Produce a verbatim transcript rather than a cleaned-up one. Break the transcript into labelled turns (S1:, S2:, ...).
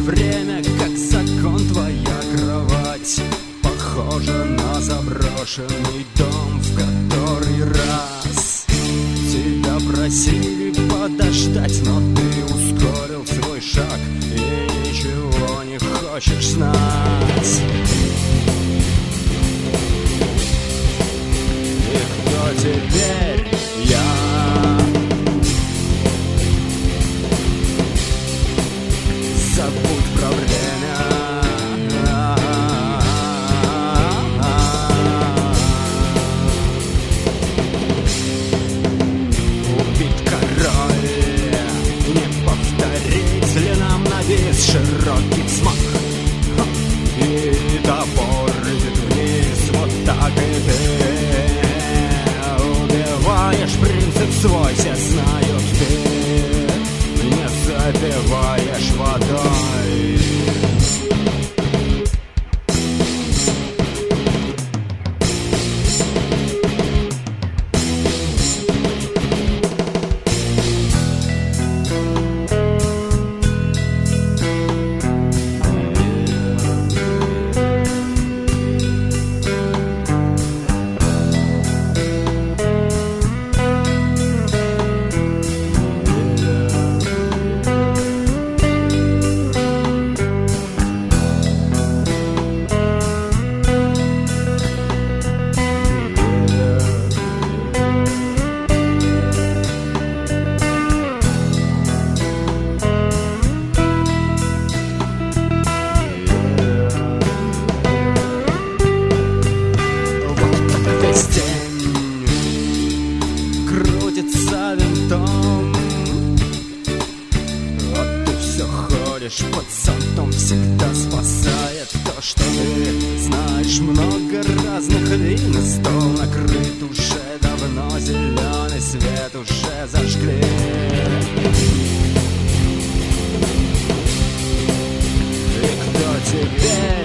S1: время, как закон, твоя кровать похожа на заброшенный дом, в который раз тебя просили подождать, но ты ускорил свой шаг и ничего не хочешь знать. И кто теперь я? Забудь про время. Убит король, не повторить ли нам навис широкий взмах? И топор летит вниз, вот так и ты убиваешь принцип свой, все знают, ты не запиваешь водой. Крутится винтом, а ты все ходишь под зонтом. Всегда спасает то, что ты знаешь много разных вин. Стол накрыт уже давно, зеленый свет уже зажгли. И кто теперь?